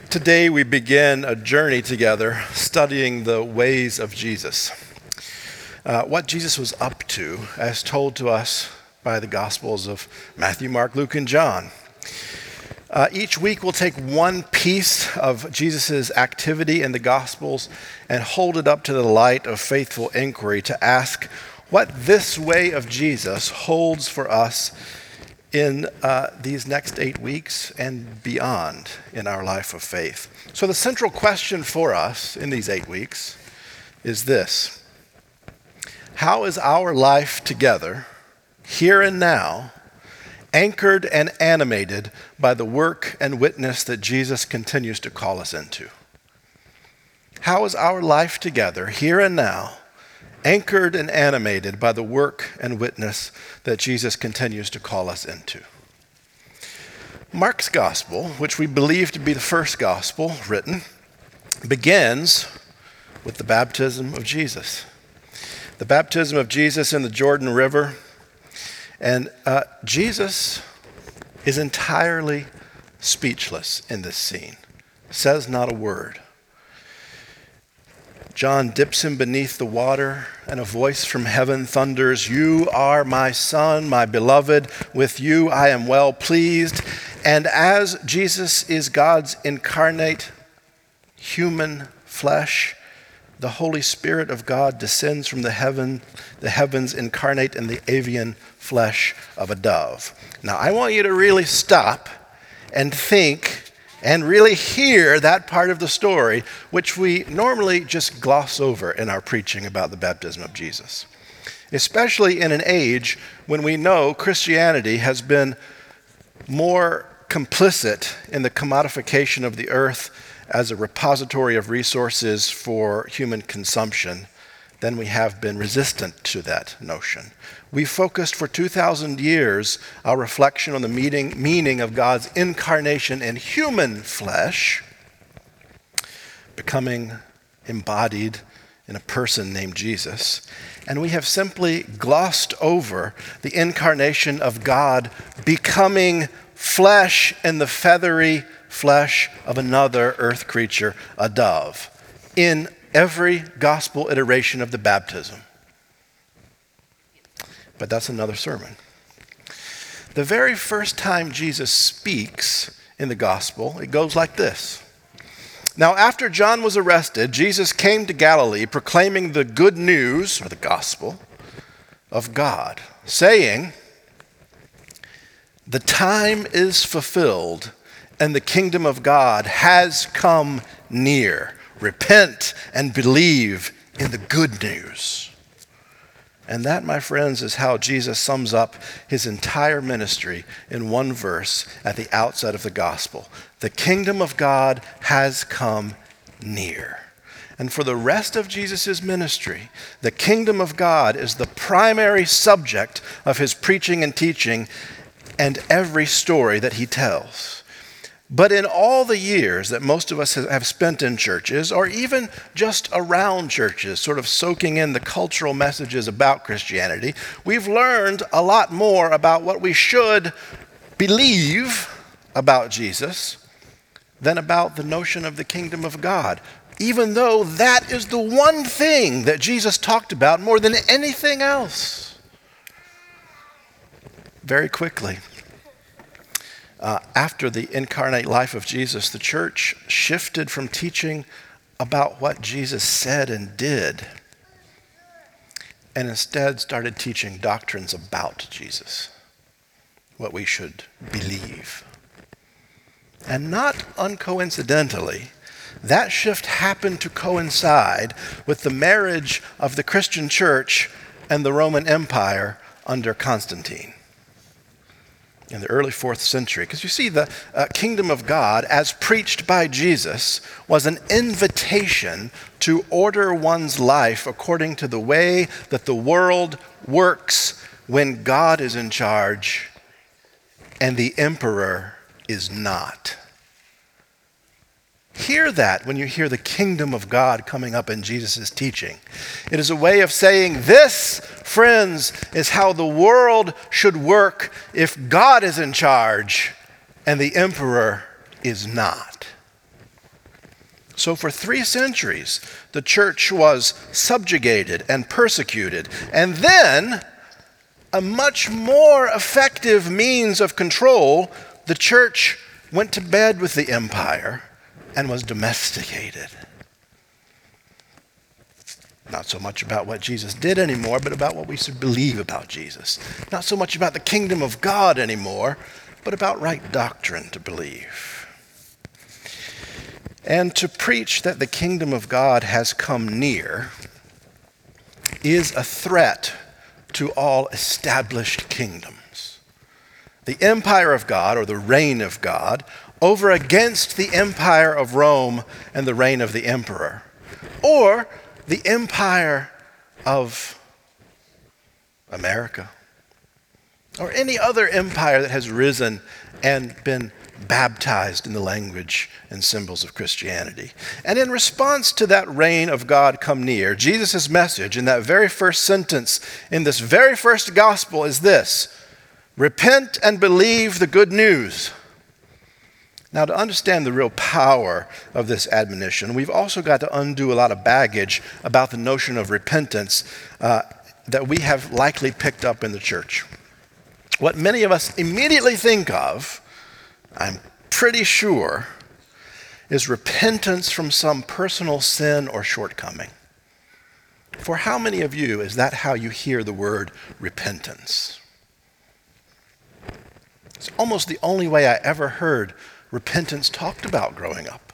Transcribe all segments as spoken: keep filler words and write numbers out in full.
Today we begin a journey together studying the ways of Jesus. Uh, what Jesus was up to as told to us by the Gospels of Matthew, Mark, Luke, and John. Uh, each week we'll take one piece of Jesus' activity in the Gospels and hold it up to the light of faithful inquiry to ask what this way of Jesus holds for us in uh, these next eight weeks and beyond in our life of faith. So the central question for us in these eight weeks is this: how is our life together, here and now, anchored and animated by the work and witness that Jesus continues to call us into? How is our life together, here and now, anchored and animated by the work and witness that Jesus continues to call us into? Mark's gospel, which we believe to be the first gospel written, begins with the baptism of Jesus. The baptism of Jesus in the Jordan River. And uh, Jesus is entirely speechless in this scene, says not a word. John dips him beneath the water, and a voice from heaven thunders, "You are my son, my beloved. With you I am well pleased." And as Jesus is God's incarnate human flesh, the Holy Spirit of God descends from the heaven, the heavens incarnate in the avian flesh of a dove. Now, I want you to really stop and think and really hear that part of the story, which we normally just gloss over in our preaching about the baptism of Jesus, especially in an age when we know Christianity has been more complicit in the commodification of the earth as a repository of resources for human consumption than we have been resistant to that notion. We focused for two thousand years our reflection on the meaning, meaning of God's incarnation in human flesh, becoming embodied in a person named Jesus. And we have simply glossed over the incarnation of God becoming flesh in the feathery flesh of another earth creature, a dove, in every gospel iteration of the baptism. But that's another sermon. The very first time Jesus speaks in the gospel, it goes like this. Now, after John was arrested, Jesus came to Galilee proclaiming the good news, or the gospel, of God, saying, "The time is fulfilled, and the kingdom of God has come near. Repent and believe in the good news." And that, my friends, is how Jesus sums up his entire ministry in one verse at the outset of the gospel. The kingdom of God has come near. And for the rest of Jesus' ministry, the kingdom of God is the primary subject of his preaching and teaching and every story that he tells. But in all the years that most of us have spent in churches, or even just around churches, sort of soaking in the cultural messages about Christianity, we've learned a lot more about what we should believe about Jesus than about the notion of the kingdom of God, even though that is the one thing that Jesus talked about more than anything else. Very quickly, Uh, after the incarnate life of Jesus, the church shifted from teaching about what Jesus said and did, and instead started teaching doctrines about Jesus, what we should believe. And not uncoincidentally, that shift happened to coincide with the marriage of the Christian church and the Roman Empire under Constantine in the early fourth century. Because you see, the uh, kingdom of God, as preached by Jesus, was an invitation to order one's life according to the way that the world works when God is in charge and the emperor is not. Hear that when you hear the kingdom of God coming up in Jesus' teaching. It is a way of saying, this, friends, is how the world should work if God is in charge and the emperor is not. So for three centuries, the church was subjugated and persecuted. And then, a much more effective means of control, the church went to bed with the empire and was domesticated. Not so much about what Jesus did anymore, but about what we should believe about Jesus. Not so much about the kingdom of God anymore, but about right doctrine to believe. And to preach that the kingdom of God has come near is a threat to all established kingdoms. The empire of God, or the reign of God, over against the empire of Rome and the reign of the emperor, or the empire of America, or any other empire that has risen and been baptized in the language and symbols of Christianity. And in response to that reign of God come near, Jesus' message in that very first sentence in this very first gospel is this: repent and believe the good news. Now, to understand the real power of this admonition, we've also got to undo a lot of baggage about the notion of repentance uh, that we have likely picked up in the church. What many of us immediately think of, I'm pretty sure, is repentance from some personal sin or shortcoming. For how many of you is that how you hear the word repentance? It's almost the only way I ever heard repentance talked about growing up.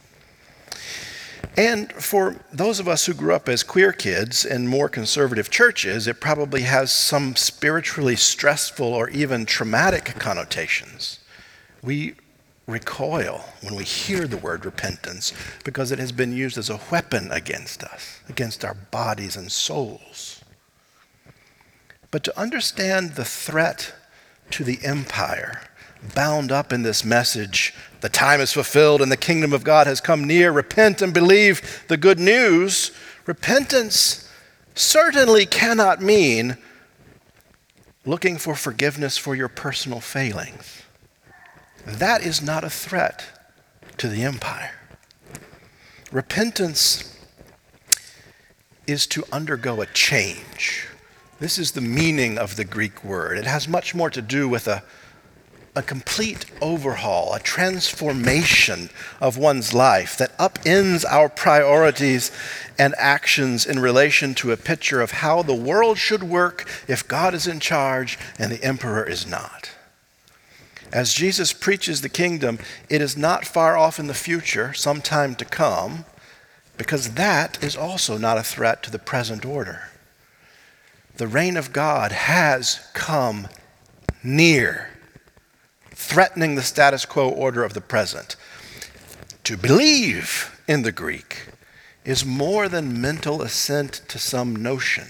And for those of us who grew up as queer kids in more conservative churches, it probably has some spiritually stressful or even traumatic connotations. We recoil when we hear the word repentance because it has been used as a weapon against us, against our bodies and souls. But to understand the threat to the empire bound up in this message, the time is fulfilled and the kingdom of God has come near, repent and believe the good news, repentance certainly cannot mean looking for forgiveness for your personal failings. That is not a threat to the empire. Repentance is to undergo a change. This is the meaning of the Greek word. It has much more to do with a, a complete overhaul, a transformation of one's life that upends our priorities and actions in relation to a picture of how the world should work if God is in charge and the emperor is not. As Jesus preaches the kingdom, it is not far off in the future, sometime to come, because that is also not a threat to the present order. The reign of God has come near, threatening the status quo order of the present. To believe in the Greek is more than mental assent to some notion.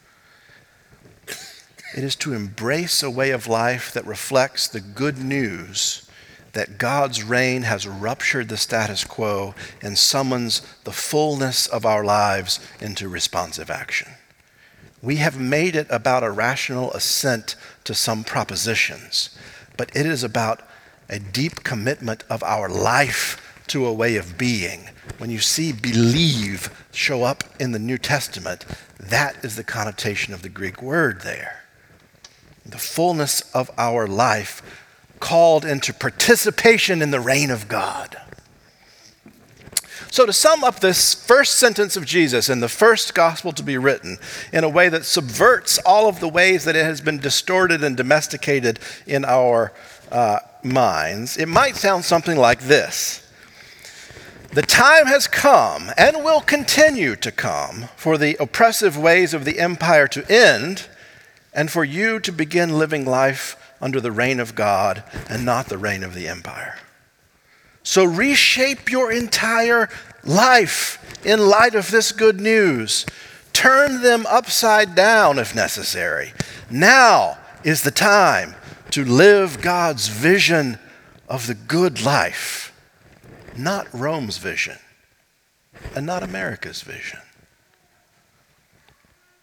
It is to embrace a way of life that reflects the good news that God's reign has ruptured the status quo and summons the fullness of our lives into responsive action. We have made it about a rational assent to some propositions, but it is about a deep commitment of our life to a way of being. When you see believe show up in the New Testament, that is the connotation of the Greek word there. The fullness of our life called into participation in the reign of God. So to sum up this first sentence of Jesus in the first gospel to be written in a way that subverts all of the ways that it has been distorted and domesticated in our uh, minds, it might sound something like this. The time has come and will continue to come for the oppressive ways of the empire to end and for you to begin living life under the reign of God and not the reign of the empire. So reshape your entire life in light of this good news. Turn them upside down if necessary. Now is the time to live God's vision of the good life, not Rome's vision and not America's vision.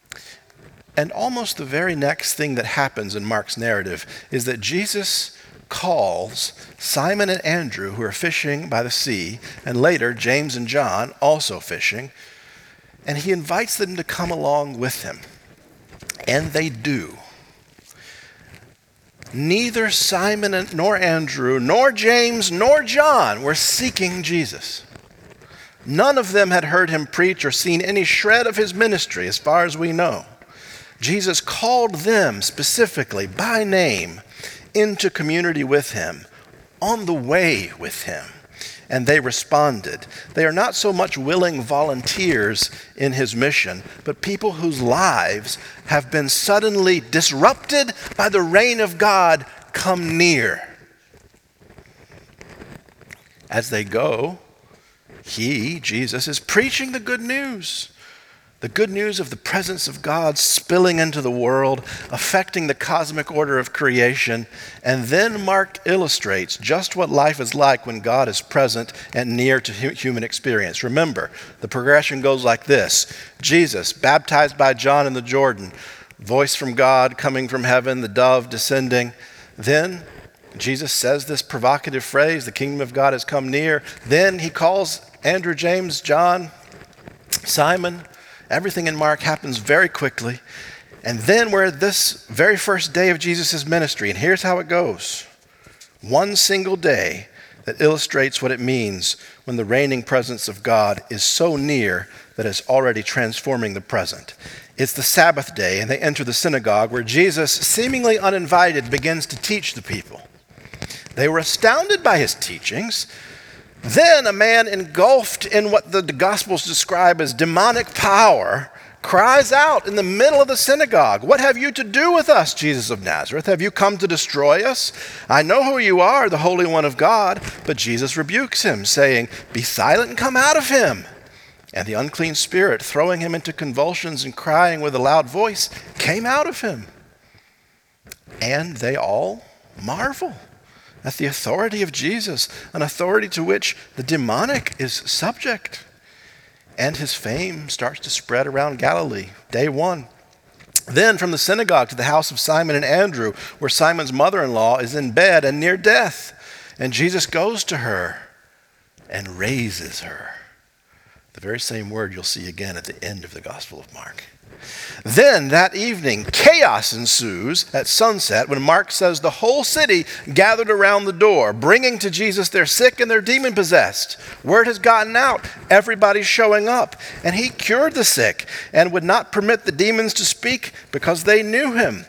And almost the very next thing that happens in Mark's narrative is that Jesus calls Simon and Andrew, who are fishing by the sea, and later James and John, also fishing, and he invites them to come along with him. And they do. Neither Simon nor Andrew, nor James, nor John were seeking Jesus. None of them had heard him preach or seen any shred of his ministry, as far as we know. Jesus called them specifically by name into community with him, on the way with him, and they responded. They are not so much willing volunteers in his mission, but people whose lives have been suddenly disrupted by the reign of God come near. As they go, he, Jesus, is preaching the good news. The good news of the presence of God spilling into the world, affecting the cosmic order of creation. And then Mark illustrates just what life is like when God is present and near to human experience. Remember, the progression goes like this. Jesus, baptized by John in the Jordan, voice from God coming from heaven, the dove descending. Then Jesus says this provocative phrase, the kingdom of God has come near. Then he calls Andrew, James, John, Simon. Everything in Mark happens very quickly. And then we're at this very first day of Jesus' ministry. And here's how it goes. One single day that illustrates what it means when the reigning presence of God is so near that it's already transforming the present. It's the Sabbath day, and they enter the synagogue where Jesus, seemingly uninvited, begins to teach the people. They were astounded by his teachings. Then a man engulfed in what the Gospels describe as demonic power cries out in the middle of the synagogue, "What have you to do with us, Jesus of Nazareth? Have you come to destroy us? I know who you are, the Holy One of God." But Jesus rebukes him, saying, "Be silent and come out of him." And the unclean spirit, throwing him into convulsions and crying with a loud voice, came out of him. And they all marvel at the authority of Jesus, an authority to which the demonic is subject. And his fame starts to spread around Galilee, day one. Then from the synagogue to the house of Simon and Andrew, where Simon's mother-in-law is in bed and near death. And Jesus goes to her and raises her. The very same word you'll see again at the end of the Gospel of Mark. Then that evening, chaos ensues at sunset when Mark says the whole city gathered around the door, bringing to Jesus their sick and their demon-possessed. Word has gotten out. Everybody's showing up. And he cured the sick and would not permit the demons to speak because they knew him.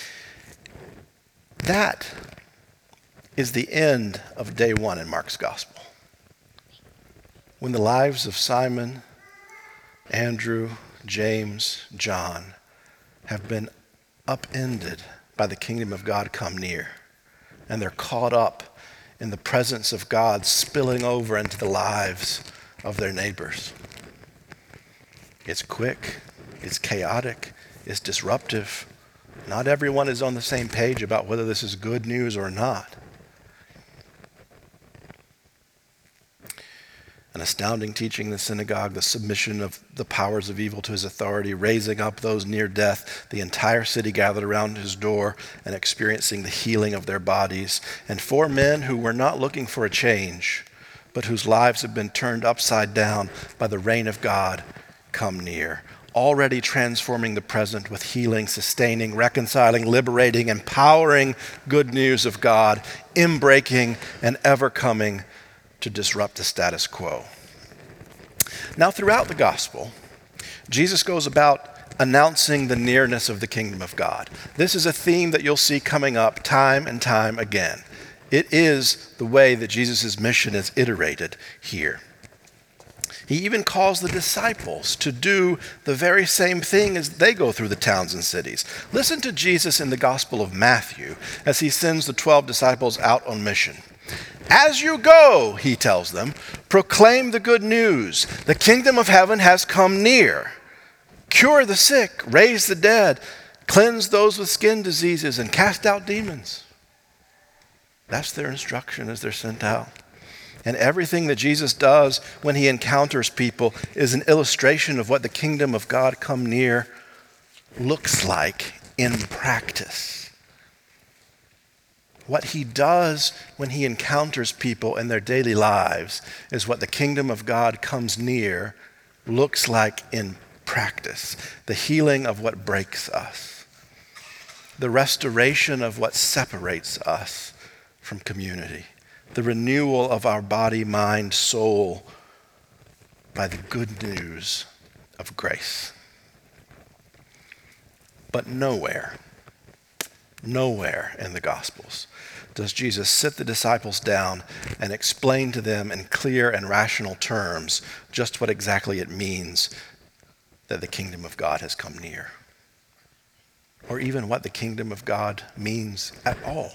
That is the end of day one in Mark's Gospel. When the lives of Simon, Andrew, James, John have been upended by the kingdom of God come near. And they're caught up in the presence of God spilling over into the lives of their neighbors. It's quick, it's chaotic, it's disruptive. Not everyone is on the same page about whether this is good news or not. An astounding teaching in the synagogue, the submission of the powers of evil to his authority, raising up those near death, the entire city gathered around his door and experiencing the healing of their bodies. And four men who were not looking for a change, but whose lives have been turned upside down by the reign of God, come near. Already transforming the present with healing, sustaining, reconciling, liberating, empowering good news of God, inbreaking and ever coming to disrupt the status quo. Now, throughout the gospel, Jesus goes about announcing the nearness of the kingdom of God. This is a theme that you'll see coming up time and time again. It is the way that Jesus' mission is iterated here. He even calls the disciples to do the very same thing as they go through the towns and cities. Listen to Jesus in the Gospel of Matthew as he sends the twelve disciples out on mission. As you go, he tells them, proclaim the good news. The kingdom of heaven has come near. Cure the sick, raise the dead, cleanse those with skin diseases, and cast out demons. That's their instruction as they're sent out. And everything that Jesus does when he encounters people is an illustration of what the kingdom of God come near looks like in practice. What he does when he encounters people in their daily lives is what the kingdom of God comes near looks like in practice. The healing of what breaks us. The restoration of what separates us from community. The renewal of our body, mind, soul by the good news of grace. But nowhere, nowhere in the Gospels does Jesus sit the disciples down and explain to them in clear and rational terms just what exactly it means that the kingdom of God has come near. Or even what the kingdom of God means at all.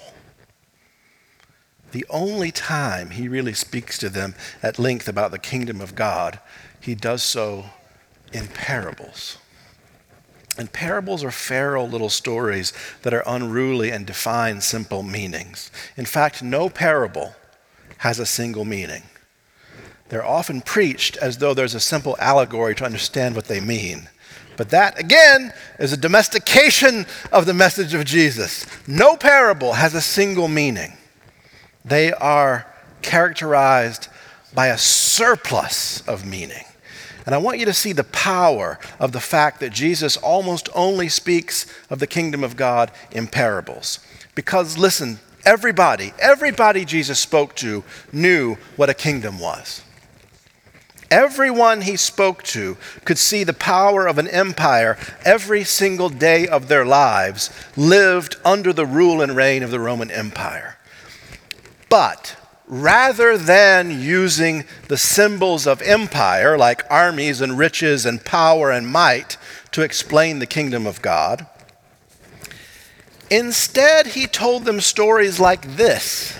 The only time he really speaks to them at length about the kingdom of God, he does so in parables. And parables are feral little stories that are unruly and define simple meanings. In fact, no parable has a single meaning. They're often preached as though there's a simple allegory to understand what they mean. But that, again, is a domestication of the message of Jesus. No parable has a single meaning. They are characterized by a surplus of meaning. And I want you to see the power of the fact that Jesus almost only speaks of the kingdom of God in parables. Because listen, everybody, everybody Jesus spoke to knew what a kingdom was. Everyone he spoke to could see the power of an empire every single day of their lives lived under the rule and reign of the Roman Empire. But rather than using the symbols of empire, like armies and riches and power and might, to explain the kingdom of God, instead he told them stories like this.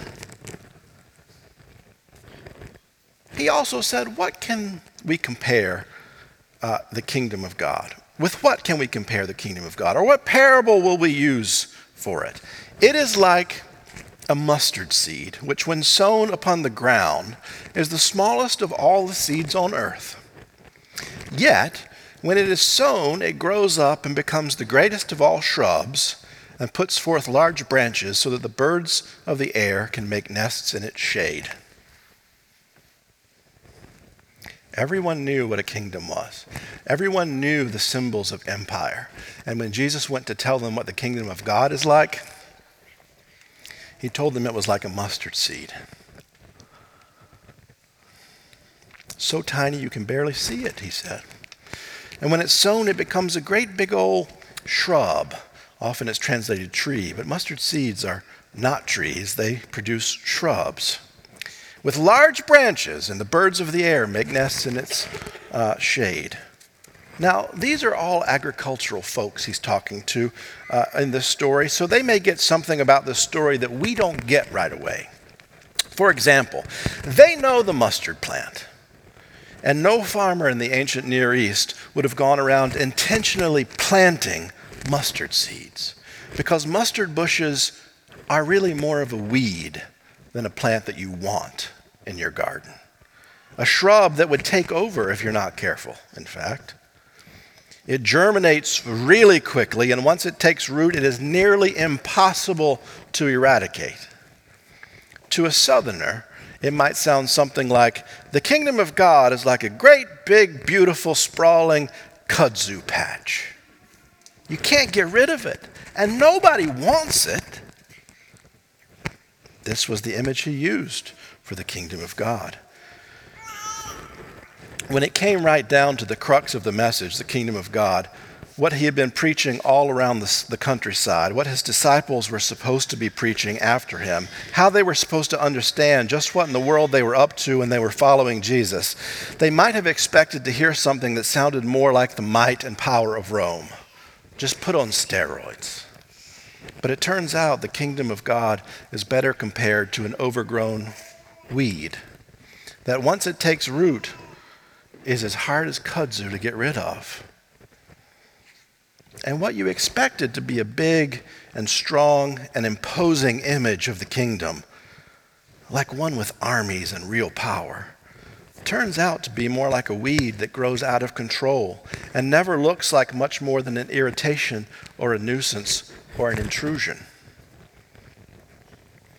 He also said, what can we compare uh, the kingdom of God? With what can we compare the kingdom of God? Or what parable will we use for it? It is like a mustard seed, which when sown upon the ground is the smallest of all the seeds on earth. Yet, when it is sown, it grows up and becomes the greatest of all shrubs and puts forth large branches so that the birds of the air can make nests in its shade. Everyone knew what a kingdom was. Everyone knew the symbols of empire. And when Jesus went to tell them what the kingdom of God is like, he told them it was like a mustard seed. So tiny you can barely see it, he said. And when it's sown, it becomes a great big old shrub. Often it's translated tree, but mustard seeds are not trees. They produce shrubs with large branches, and the birds of the air make nests in its uh, shade. Now, these are all agricultural folks he's talking to uh, in this story, so they may get something about this story that we don't get right away. For example, they know the mustard plant, and no farmer in the ancient Near East would have gone around intentionally planting mustard seeds, because mustard bushes are really more of a weed than a plant that you want in your garden. A shrub that would take over if you're not careful, in fact. It germinates really quickly, and once it takes root, it is nearly impossible to eradicate. To a southerner, it might sound something like, the kingdom of God is like a great, big, beautiful, sprawling kudzu patch. You can't get rid of it, and nobody wants it. This was the image he used for the kingdom of God. When it came right down to the crux of the message, the kingdom of God, what he had been preaching all around the, the countryside, what his disciples were supposed to be preaching after him, how they were supposed to understand just what in the world they were up to when they were following Jesus, they might have expected to hear something that sounded more like the might and power of Rome, just put on steroids. But it turns out the kingdom of God is better compared to an overgrown weed that once it takes root is as hard as kudzu to get rid of. And what you expected to be a big and strong and imposing image of the kingdom, like one with armies and real power, turns out to be more like a weed that grows out of control and never looks like much more than an irritation or a nuisance or an intrusion.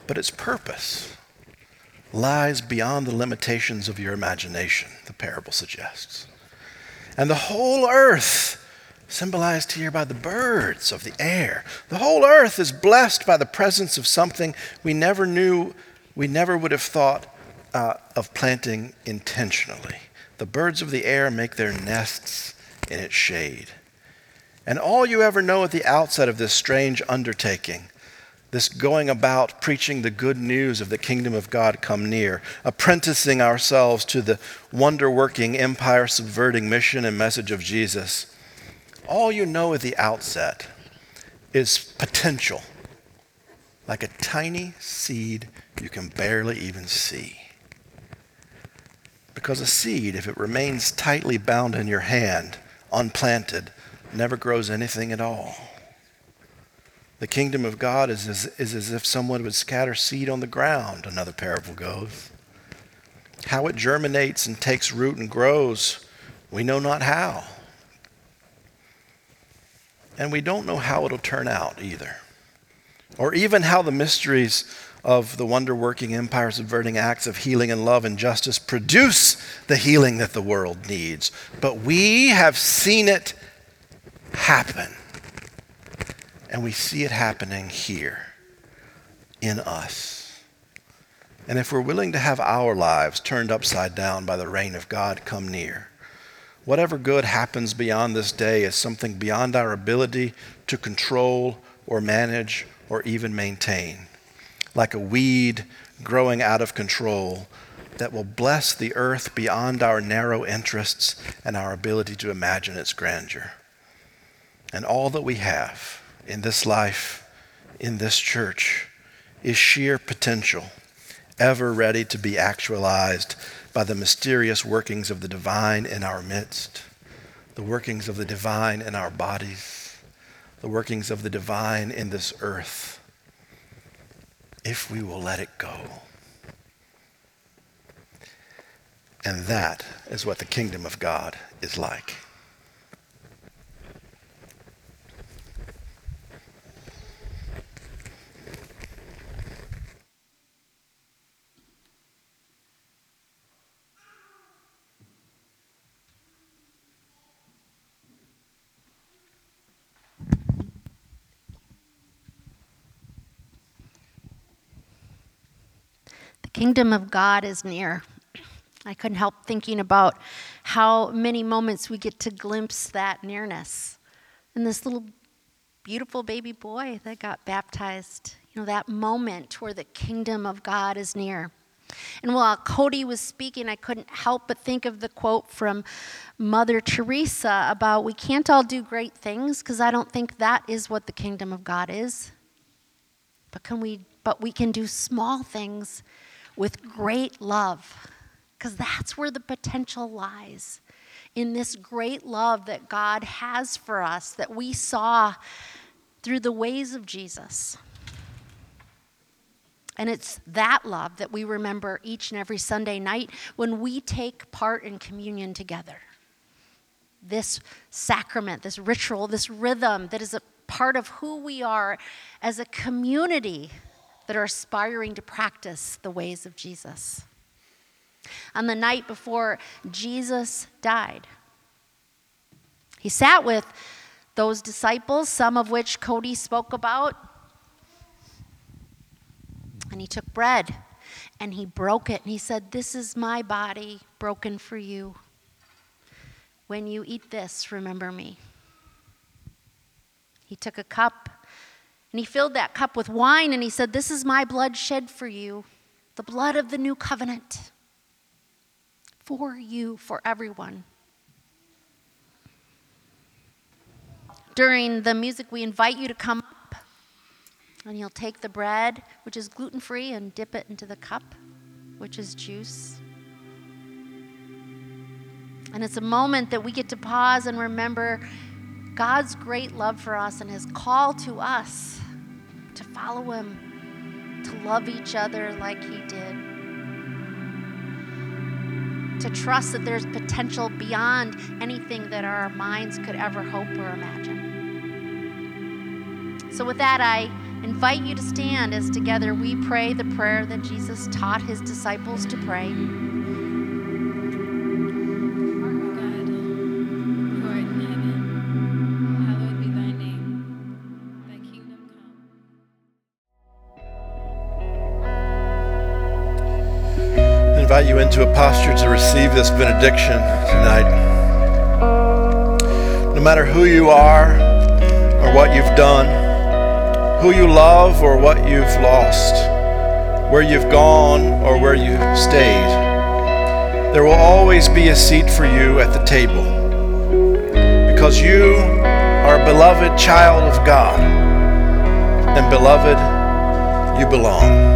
but its purpose lies beyond the limitations of your imagination, the parable suggests. And the whole earth, symbolized here by the birds of the air, the whole earth is blessed by the presence of something we never knew, we never would have thought uh, of planting intentionally. The birds of the air make their nests in its shade. And all you ever know at the outset of this strange undertaking, this going about preaching the good news of the kingdom of God come near, apprenticing ourselves to the wonder-working, empire-subverting mission and message of Jesus, all you know at the outset is potential, like a tiny seed you can barely even see. Because a seed, if it remains tightly bound in your hand, unplanted, never grows anything at all. The kingdom of God is as, is as if someone would scatter seed on the ground, another parable goes. How it germinates and takes root and grows, we know not how. And we don't know how it'll turn out either. Or even how the mysteries of the wonder-working, empire-subverting acts of healing and love and justice produce the healing that the world needs. But we have seen it happen. And we see it happening here in us. And if we're willing to have our lives turned upside down by the reign of God come near, whatever good happens beyond this day is something beyond our ability to control or manage or even maintain, like a weed growing out of control that will bless the earth beyond our narrow interests and our ability to imagine its grandeur. And all that we have in this life, in this church, is sheer potential, ever ready to be actualized by the mysterious workings of the divine in our midst, the workings of the divine in our bodies, the workings of the divine in this earth, if we will let it go. And that is what the kingdom of God is like. The kingdom of God is near. I couldn't help thinking about how many moments we get to glimpse that nearness. And this little beautiful baby boy that got baptized, you know, that moment where the kingdom of God is near. And while Cody was speaking, I couldn't help but think of the quote from Mother Teresa about we can't all do great things, because I don't think that is what the kingdom of God is. But can we but we can do small things with great love, because that's where the potential lies, in this great love that God has for us, that we saw through the ways of Jesus. And it's that love that we remember each and every Sunday night when we take part in communion together. This sacrament, this ritual, this rhythm that is a part of who we are as a community that are aspiring to practice the ways of Jesus. On the night before Jesus died, he sat with those disciples, some of which Cody spoke about, and he took bread and he broke it and he said, "This is my body broken for you. When you eat this, remember me." He took a cup and he filled that cup with wine and he said, "This is my blood shed for you, the blood of the new covenant, for you, for everyone." During the music, we invite you to come up and you'll take the bread, which is gluten-free, and dip it into the cup, which is juice. And it's a moment that we get to pause and remember God's great love for us and his call to us to follow him, to love each other like he did, to trust that there's potential beyond anything that our minds could ever hope or imagine. So with that, I invite you to stand as together we pray the prayer that Jesus taught his disciples to pray. I invite you into a posture to receive this benediction tonight. No matter who you are or what you've done, who you love or what you've lost, where you've gone or where you stayed, there will always be a seat for you at the table, because you are a beloved child of God, and beloved, you belong.